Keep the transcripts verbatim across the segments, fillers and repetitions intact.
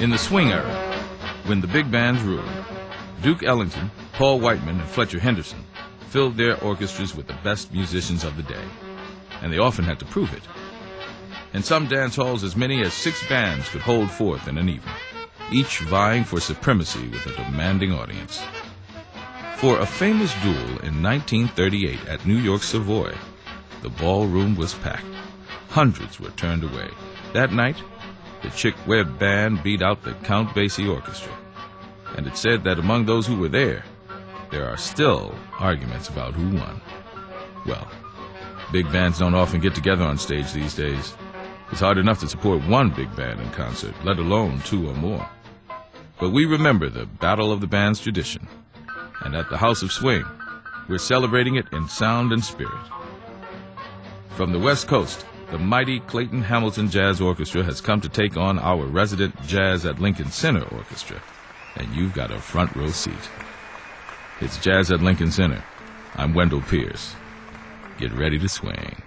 In the swing era, when the big bands ruled, Duke Ellington, Paul Whiteman, and Fletcher Henderson filled their orchestras with the best musicians of the day, and they often had to prove it. In some dance halls, as many as six bands could hold forth in an evening, each vying for supremacy with a demanding audience. For a famous duel in nineteen thirty-eight at New York's Savoy, the ballroom was packed. Hundreds were turned away. That night, the Chick Webb Band beat out the Count Basie Orchestra. And it's said that among those who were there, there are still arguments about who won. Well, big bands don't often get together on stage these days. It's hard enough to support one big band in concert, let alone two or more. But we remember the Battle of the Bands tradition. And at the House of Swing, we're celebrating it in sound and spirit. From the West Coast, the mighty Clayton Hamilton Jazz Orchestra has come to take on our resident Jazz at Lincoln Center Orchestra, and you've got a front row seat. It's Jazz at Lincoln Center. I'm Wendell Pierce. Get ready to swing.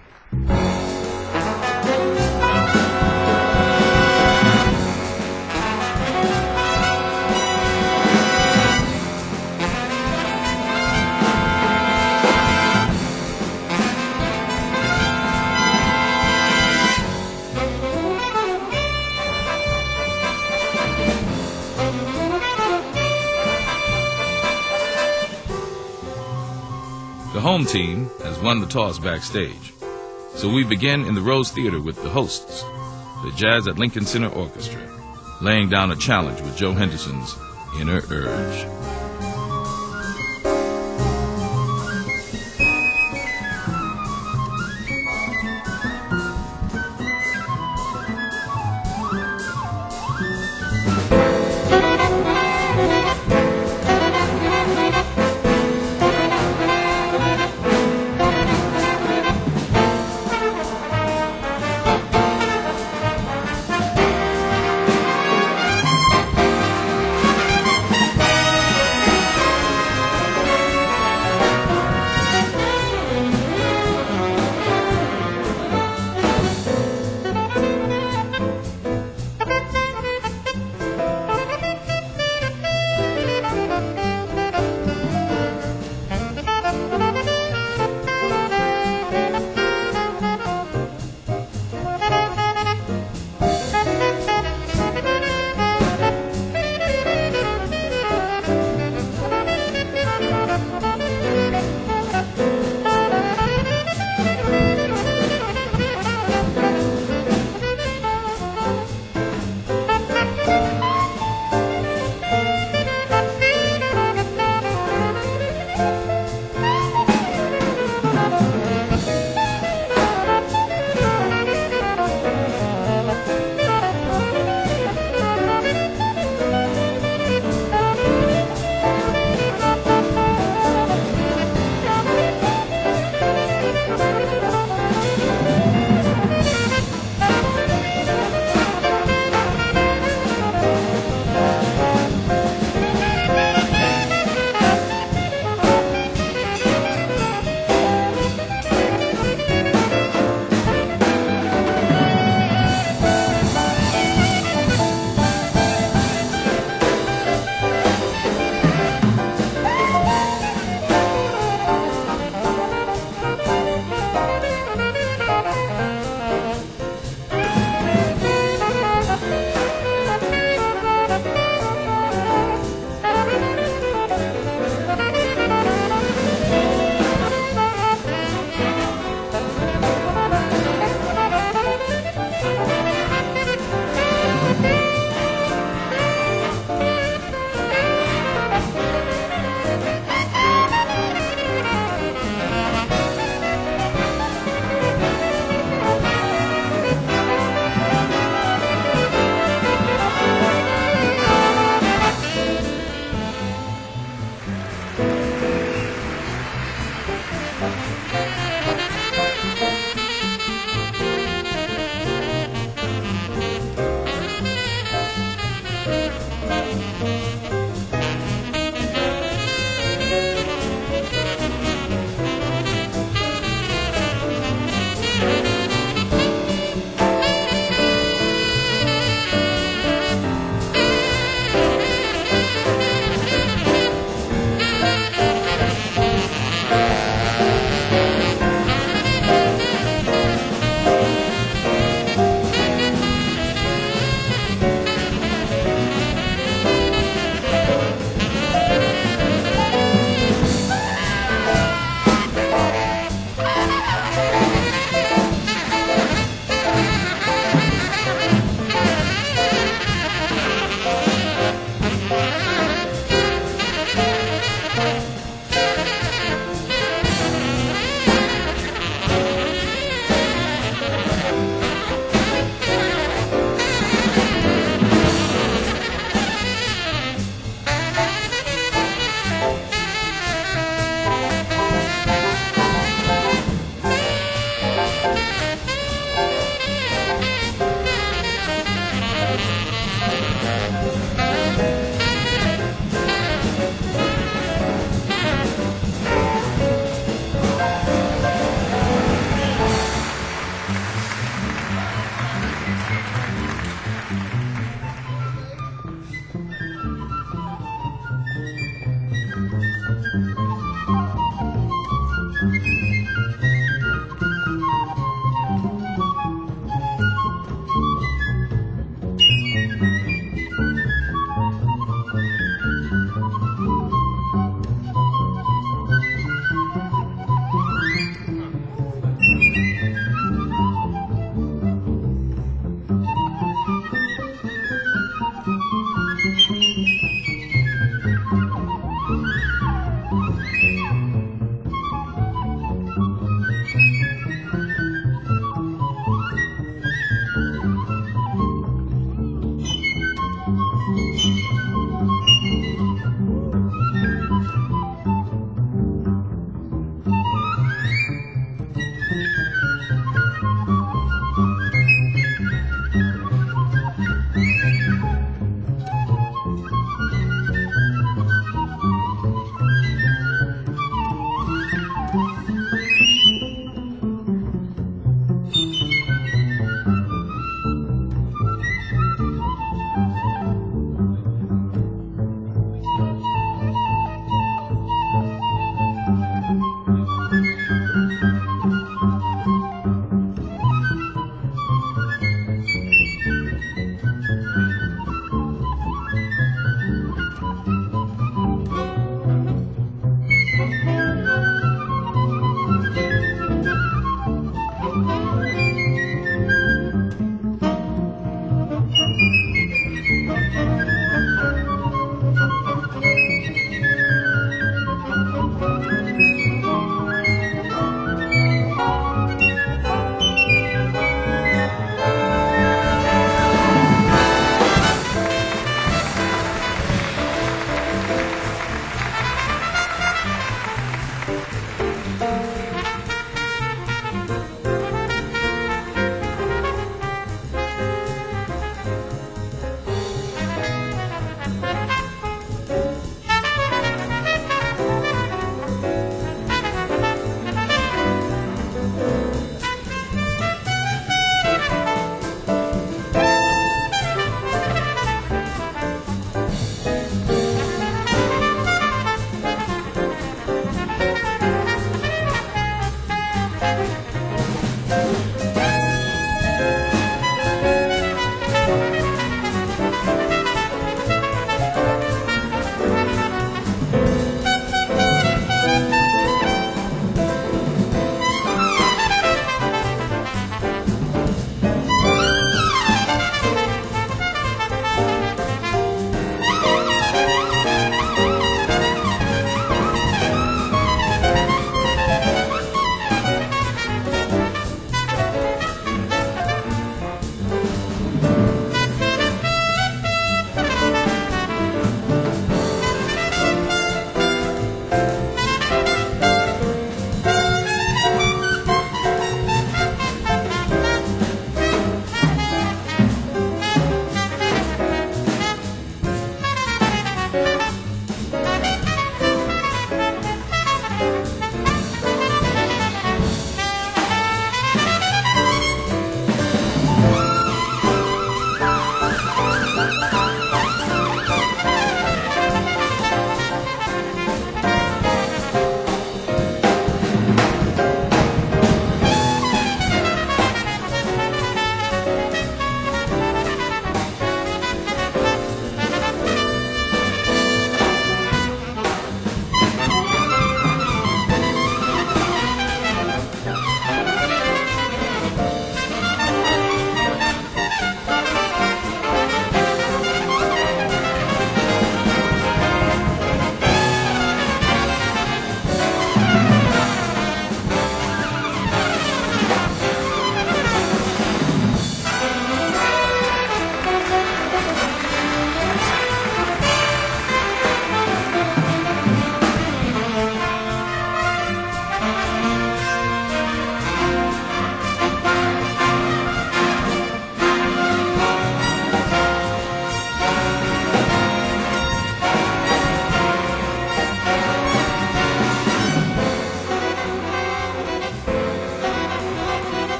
The home team has won the toss backstage, so we begin in the Rose Theater with the hosts, the Jazz at Lincoln Center Orchestra, laying down a challenge with Joe Henderson's Inner Urge.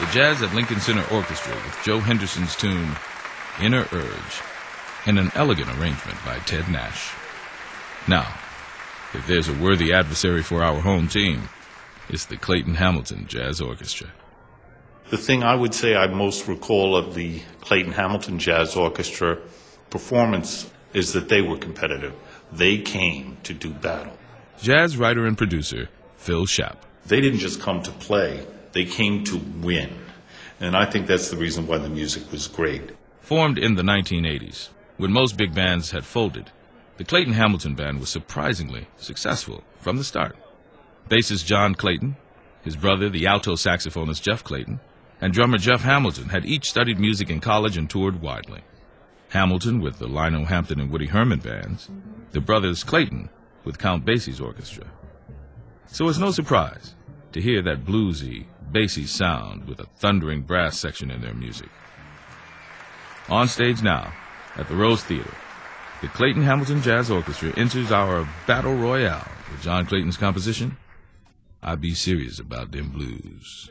The Jazz at Lincoln Center Orchestra with Joe Henderson's tune, Inner Urge, in an elegant arrangement by Ted Nash. Now, if there's a worthy adversary for our home team, it's the Clayton Hamilton Jazz Orchestra. The thing I would say I most recall of the Clayton Hamilton Jazz Orchestra performance is that they were competitive. They came to do battle. Jazz writer and producer Phil Schaap. They didn't just come to play, they came to win. And I think that's the reason why the music was great. Formed in the nineteen eighties, when most big bands had folded, the Clayton Hamilton Band was surprisingly successful from the start. Bassist John Clayton, his brother, the alto saxophonist Jeff Clayton, and drummer Jeff Hamilton had each studied music in college and toured widely. Hamilton with the Lionel Hampton and Woody Herman bands, the brothers Clayton with Count Basie's orchestra. So it's no surprise to hear that bluesy, bassy sound with a thundering brass section in their music. On stage now, at the Rose Theater, the Clayton Hamilton Jazz Orchestra enters our Battle Royale with John Clayton's composition, I Be Serious About Them Blues.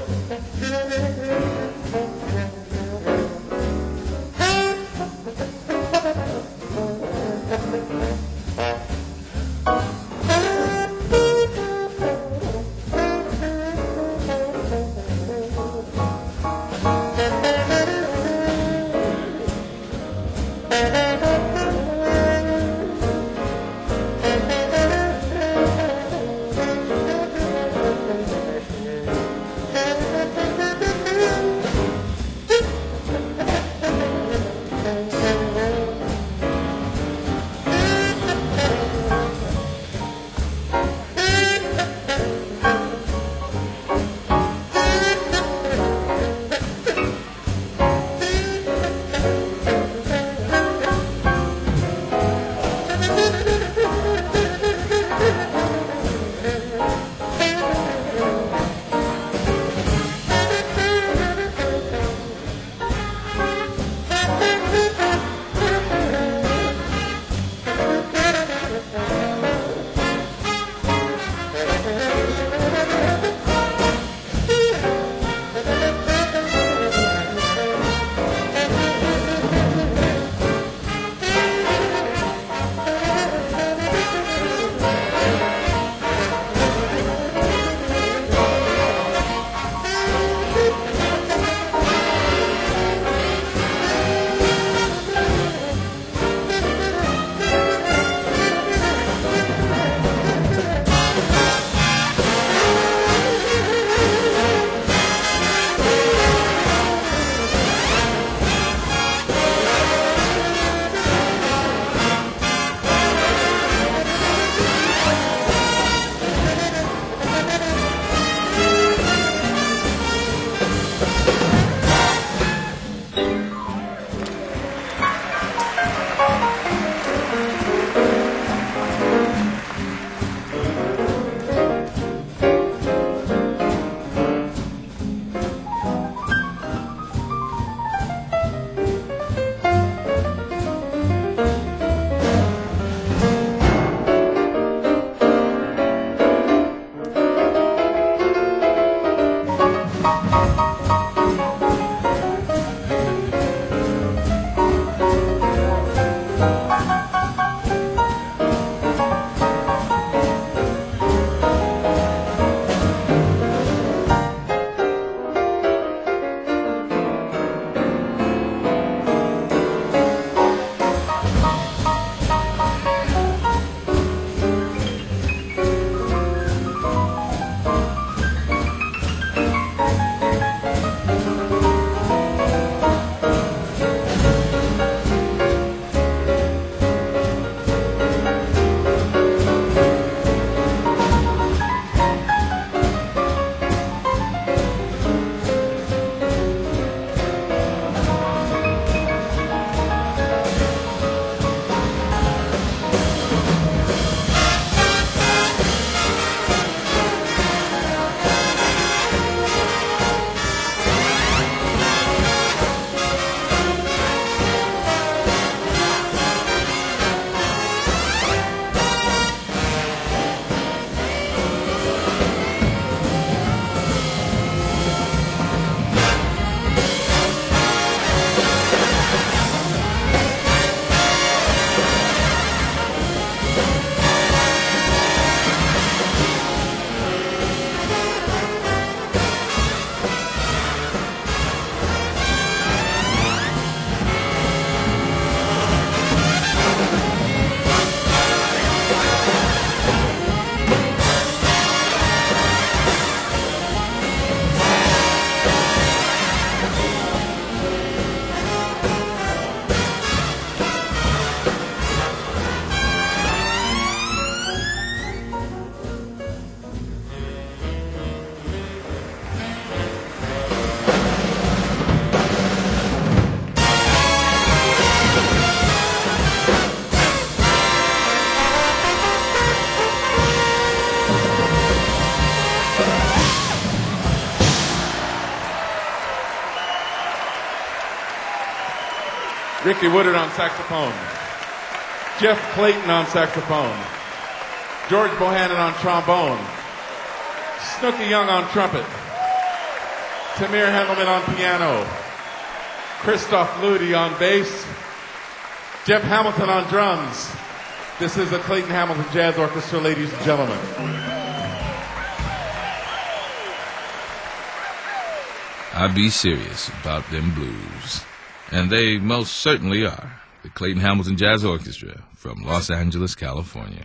Ricky Woodard on saxophone, Jeff Clayton on saxophone, George Bohannon on trombone, Snooky Young on trumpet, Tamir Hendelman on piano. Christoph Ludi on bass. Jeff Hamilton on drums. This is the Clayton Hamilton Jazz Orchestra, ladies and gentlemen. I be serious about them blues. And they most certainly are. The Clayton Hamilton Jazz Orchestra from Los Angeles, California.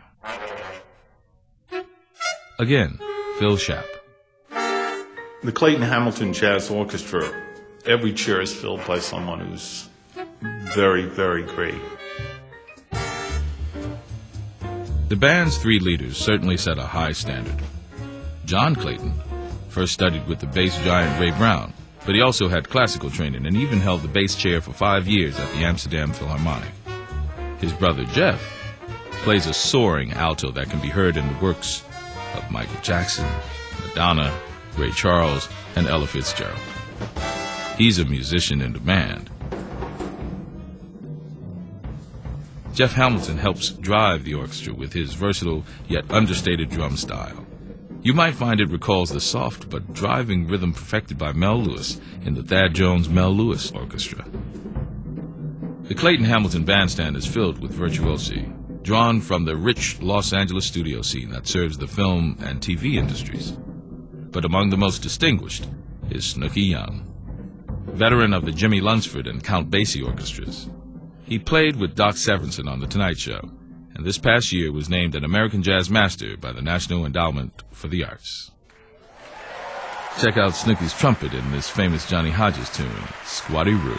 Again, Phil Schaap. The Clayton Hamilton Jazz Orchestra, every chair is filled by someone who's very, very great. The band's three leaders certainly set a high standard. John Clayton first studied with the bass giant Ray Brown, but he also had classical training and even held the bass chair for five years at the Amsterdam Philharmonic. His brother Jeff plays a soaring alto that can be heard in the works of Michael Jackson, Madonna, Ray Charles, and Ella Fitzgerald. He's a musician in demand. Jeff Hamilton helps drive the orchestra with his versatile yet understated drum style. You might find it recalls the soft but driving rhythm perfected by Mel Lewis in the Thad Jones Mel Lewis Orchestra. The Clayton Hamilton Bandstand is filled with virtuosi, drawn from the rich Los Angeles studio scene that serves the film and T V industries. But among the most distinguished is Snooky Young, veteran of the Jimmy Lunsford and Count Basie orchestras. He played with Doc Severinsen on The Tonight Show, and this past year was named an American Jazz Master by the National Endowment for the Arts. Check out Snooky's trumpet in this famous Johnny Hodges tune, Squatty Roo.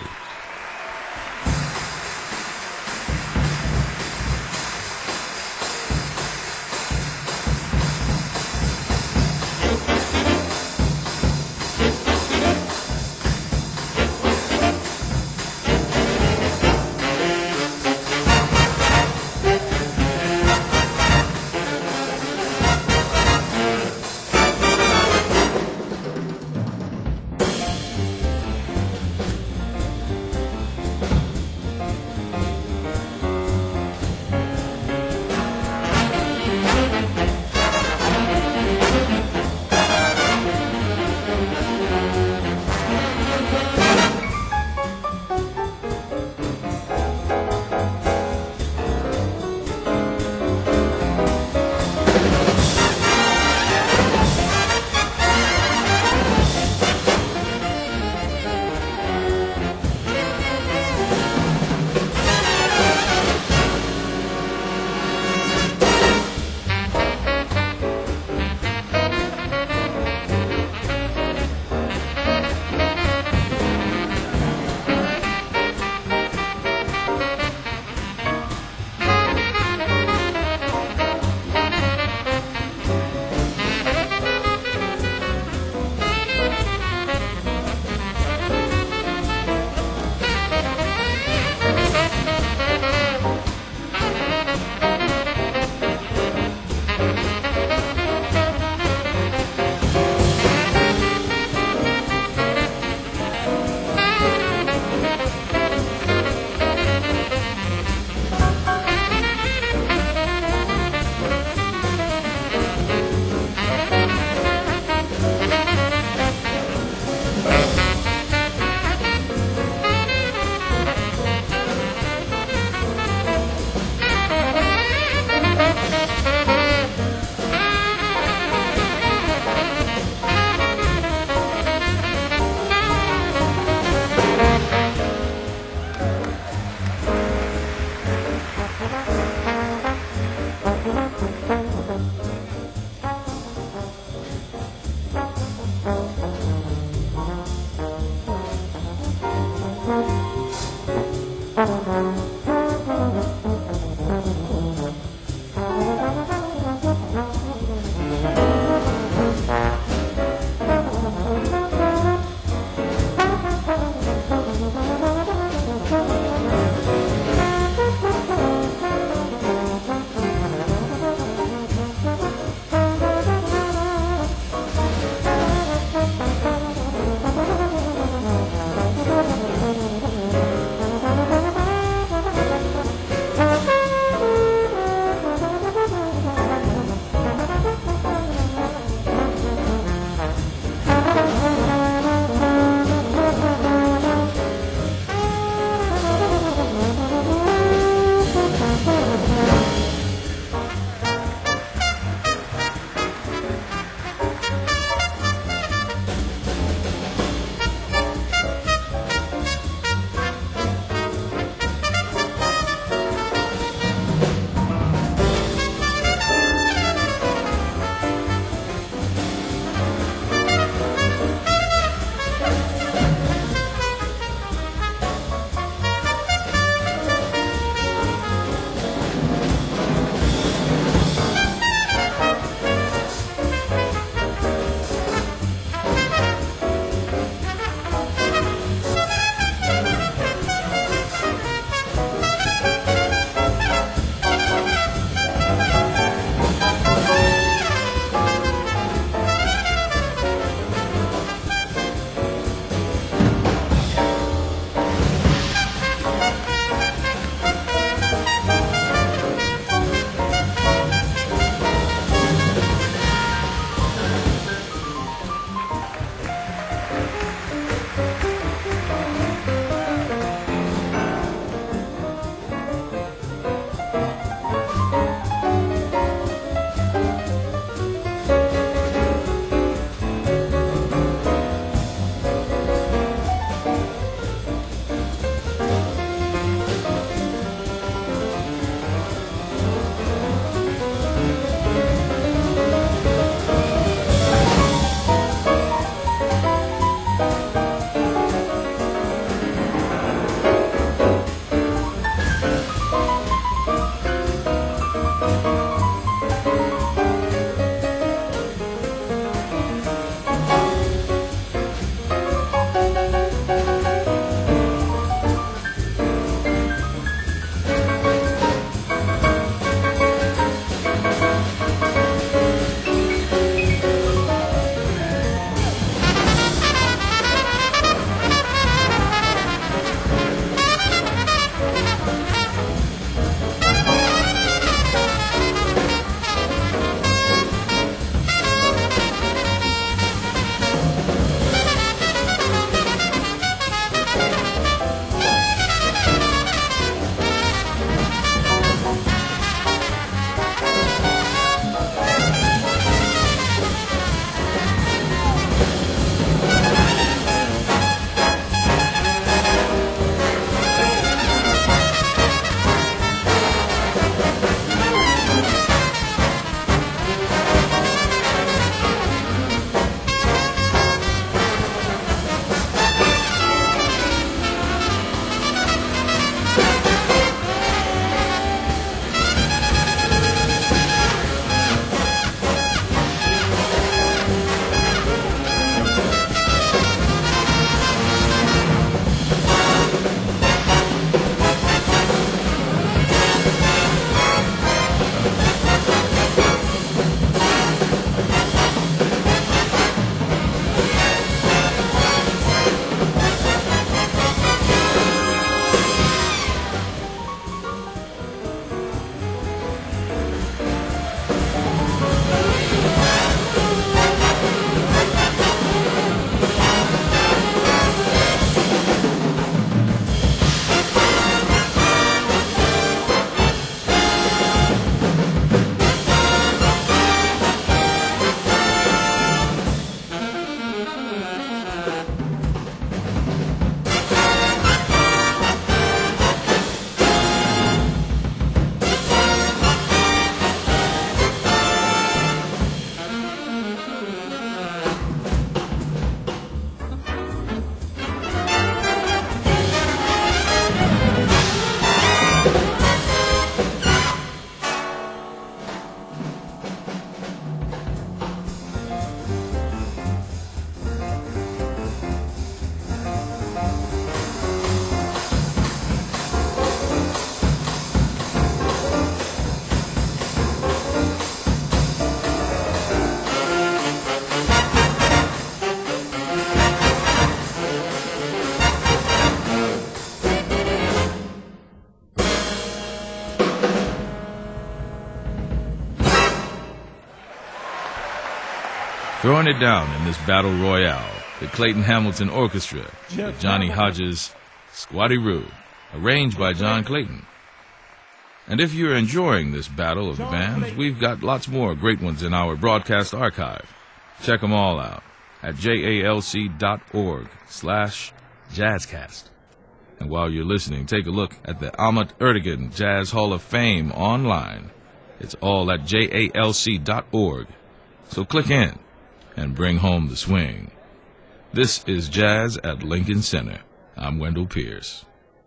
Throwing it down in this battle royale, the Clayton Hamilton Orchestra with Johnny Hodges' Squatty Roo, arranged by John Clayton. And if you're enjoying this battle of the bands, we've got lots more great ones in our broadcast archive. Check them all out at jalc.org slash jazzcast. And while you're listening, take a look at the Ahmet Ertegun Jazz Hall of Fame online. It's all at jalc dot org. So click in and bring home the swing. This is Jazz at Lincoln Center. I'm Wendell Pierce.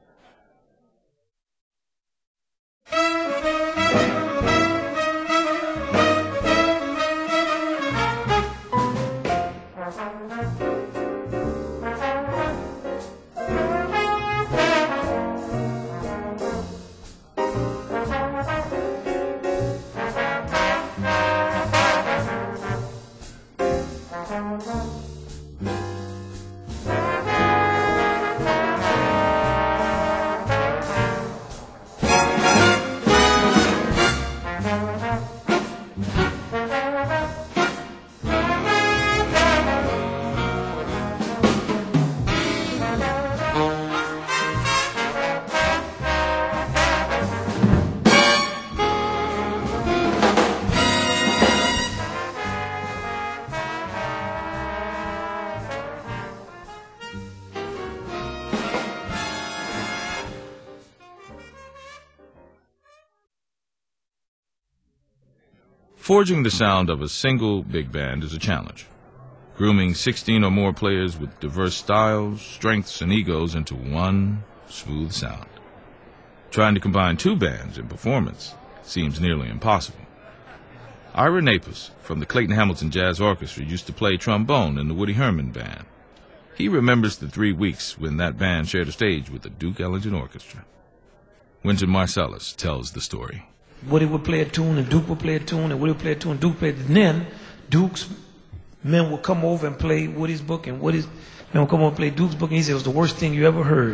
Forging the sound of a single big band is a challenge. Grooming sixteen or more players with diverse styles, strengths, and egos into one smooth sound. Trying to combine two bands in performance seems nearly impossible. Ira Naples from the Clayton Hamilton Jazz Orchestra used to play trombone in the Woody Herman Band. He remembers the three weeks when that band shared a stage with the Duke Ellington Orchestra. Wynton Marsalis tells the story. Woody would play a tune and Duke would play a tune and Woody would play a tune and Duke played. And then Duke's men would come over and play Woody's book and Woody's men would come over and play Duke's book, and he said it was the worst thing you ever heard.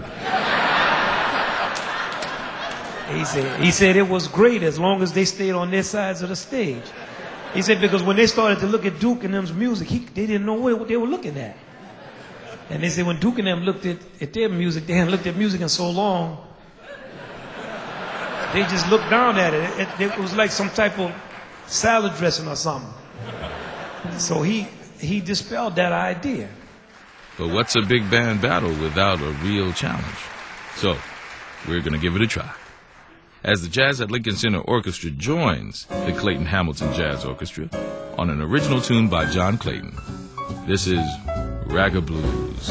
he said he said it was great as long as they stayed on their sides of the stage. He said because when they started to look at Duke and them's music, he, they didn't know what they were looking at. And they said when Duke and them looked at, at their music, they hadn't looked at music in so long. They just looked down at it. It, it. it was like some type of salad dressing or something. So he he dispelled that idea. But what's a big band battle without a real challenge? So we're going to give it a try. As the Jazz at Lincoln Center Orchestra joins the Clayton Hamilton Jazz Orchestra on an original tune by John Clayton. This is Ragga Blues.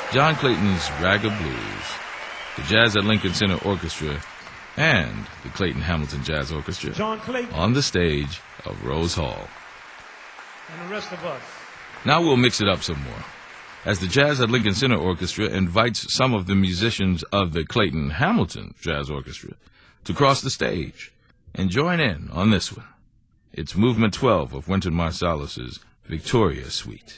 John Clayton's Ragga Blues, the Jazz at Lincoln Center Orchestra, and the Clayton Hamilton Jazz Orchestra John Clayton on the stage of Rose Hall. and the rest of us. Now we'll mix it up some more, as the Jazz at Lincoln Center Orchestra invites some of the musicians of the Clayton Hamilton Jazz Orchestra to cross the stage and join in on this one. It's Movement twelve of Wynton Marsalis's Victoria Suite.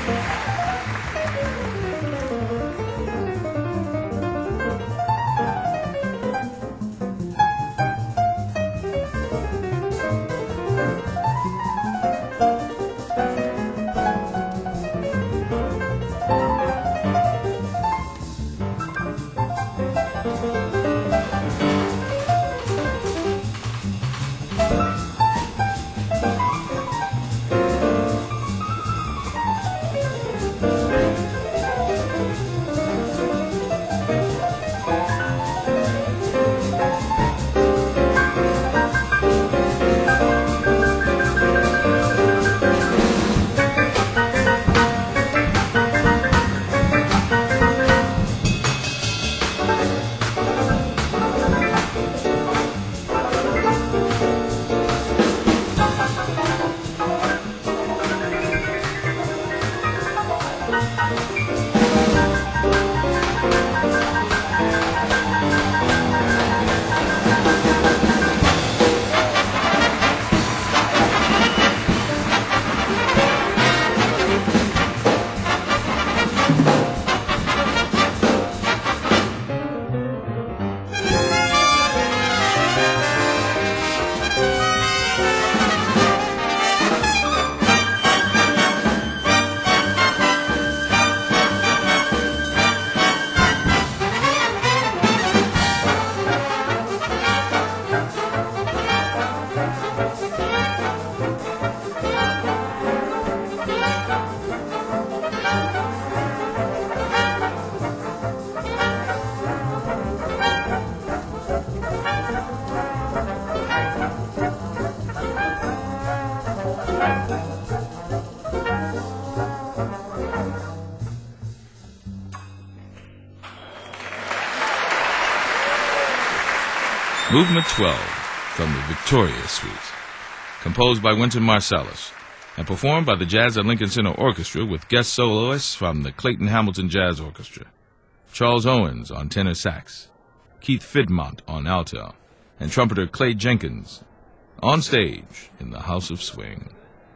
Movement twelve from the Victoria Suite, composed by Wynton Marsalis and performed by the Jazz at Lincoln Center Orchestra with guest soloists from the Clayton Hamilton Jazz Orchestra, Charles Owens on tenor sax, Keith Fidmont on alto, and trumpeter Clay Jenkins on stage in the House of Swing.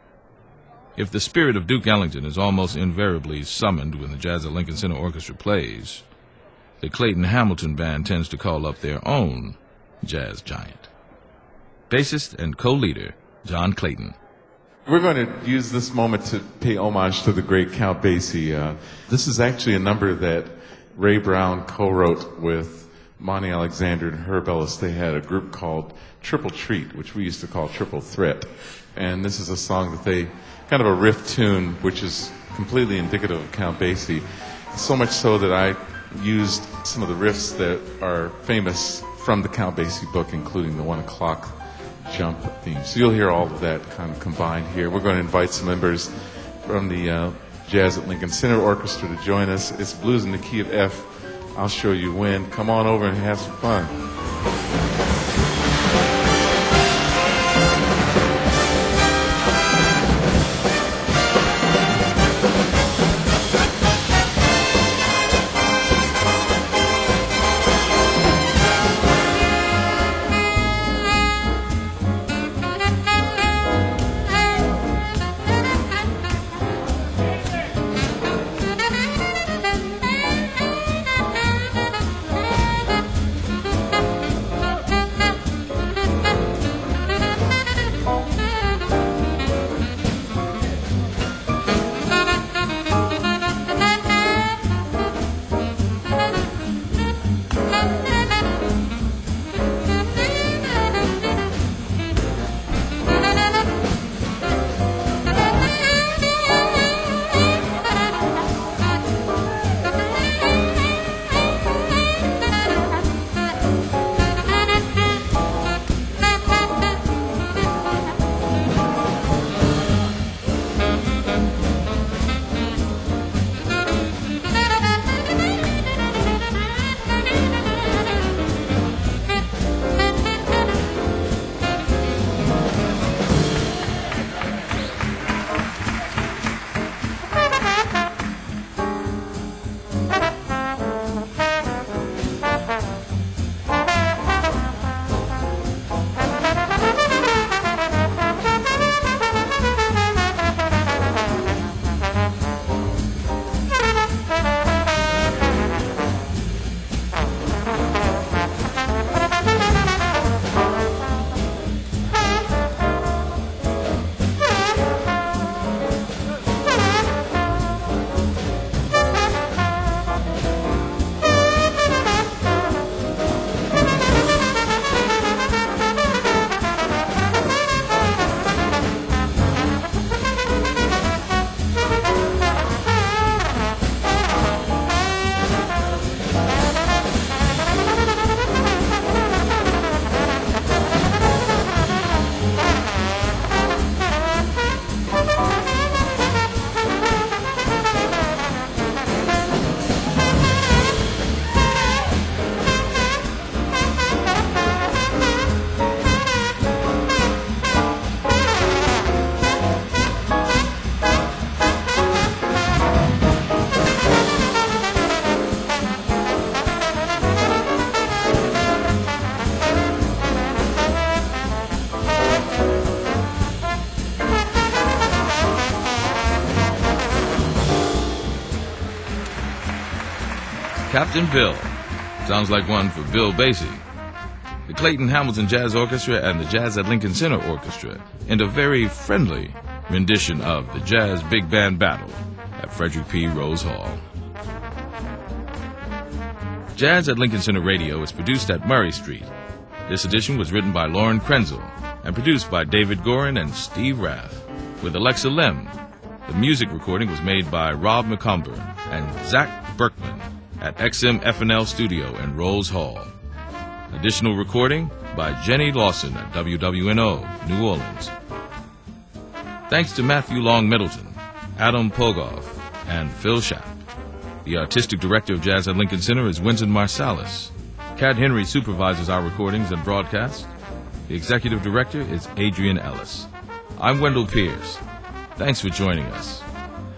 If the spirit of Duke Ellington is almost invariably summoned when the Jazz at Lincoln Center Orchestra plays, the Clayton Hamilton Band tends to call up their own jazz giant. Bassist and co-leader, John Clayton. We're going to use this moment to pay homage to the great Count Basie. Uh, this is actually a number that Ray Brown co-wrote with Monty Alexander and Herb Ellis. They had a group called Triple Treat, which we used to call Triple Threat. And this is a song that they, kind of a riff tune, which is completely indicative of Count Basie. So much so that I used some of the riffs that are famous from the Count Basie book, including the one o'clock jump theme. So you'll hear all of that kind of combined here. We're going to invite some members from the uh, Jazz at Lincoln Center Orchestra to join us. It's blues in the key of F. I'll show you when. Come on over and have some fun. Captain Bill. Sounds like one for Bill Basie. The Clayton Hamilton Jazz Orchestra and the Jazz at Lincoln Center Orchestra in a very friendly rendition of the Jazz Big Band Battle at Frederick P. Rose Hall. Jazz at Lincoln Center Radio is produced at Murray Street. This edition was written by Lauren Krenzel and produced by David Gorin and Steve Raff with Alexa Lim. The music recording was made by Rob McCumber and Zach Berkman at X M F N L Studio in Rose Hall. Additional recording by Jenny Lawson at W W N O, New Orleans. Thanks to Matthew Long Middleton, Adam Pogoff, and Phil Schapp. The artistic director of Jazz at Lincoln Center is Winston Marsalis. Cat Henry supervises our recordings and broadcasts. The executive director is Adrian Ellis. I'm Wendell Pierce. Thanks for joining us.